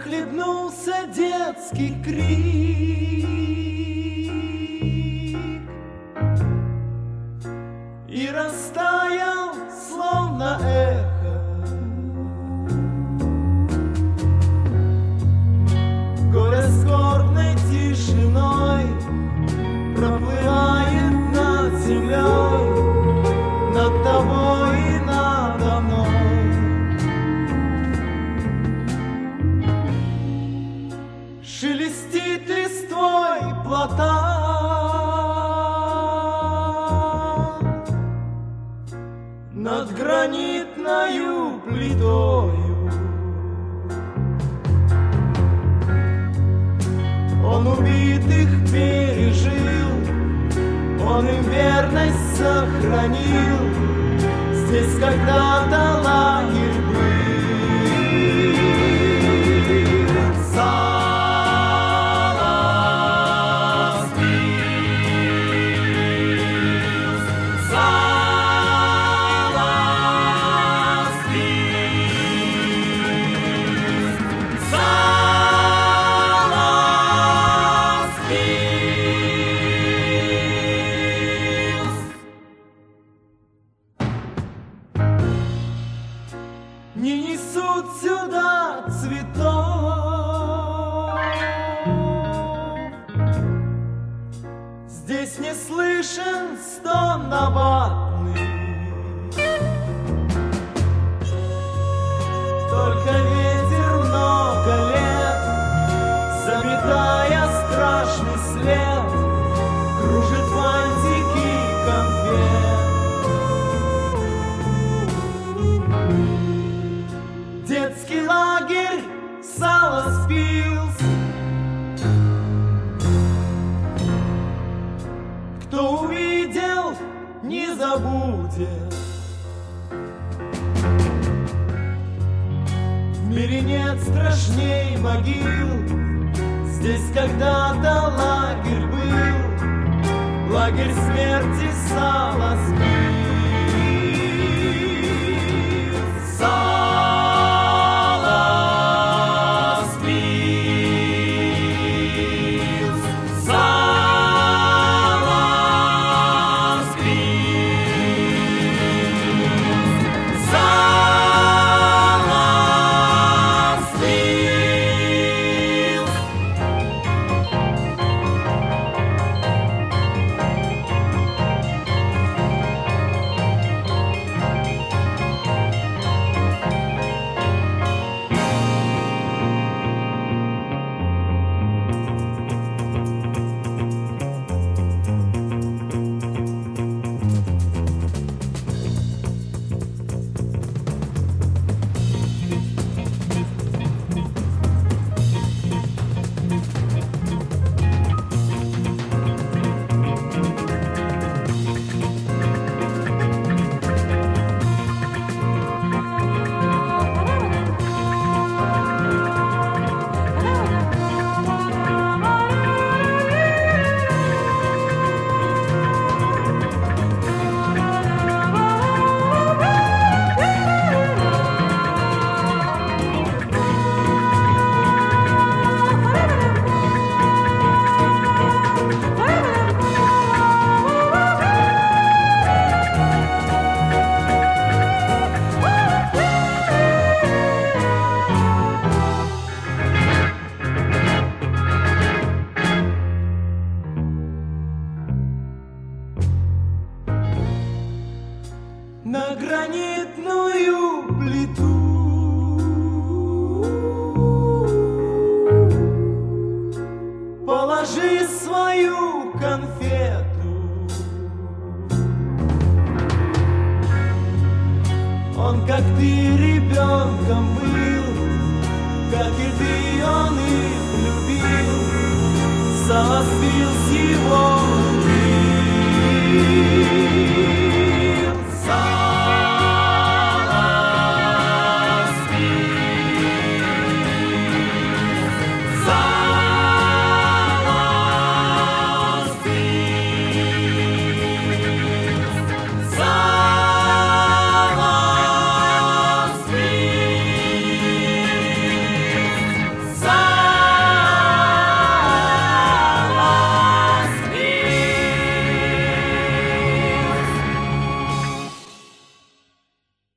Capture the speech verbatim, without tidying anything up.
захлебнулся детский крик, и растаял, словно эхо, горе скорбной тишиной проплывает над землей, над тобой и надо мной. Шелестит листвой плота, над гранитною плитою. Он убитых пережил, он им верность сохранил. Здесь когда-то лагерь был. Не несут сюда цветов, здесь не слышен стон набатный, только ветер много лет, заметая страшный след, кружит фантики конфет. Детский лагерь сало спился. Кто увидел, не забудет. В мире нет страшней могил. Здесь когда-то лагерь был, лагерь смерти сало спился. На гранитную плиту положи свою конфету. Он, как ты, ребенком был, как и ты, он их любил. Сало спил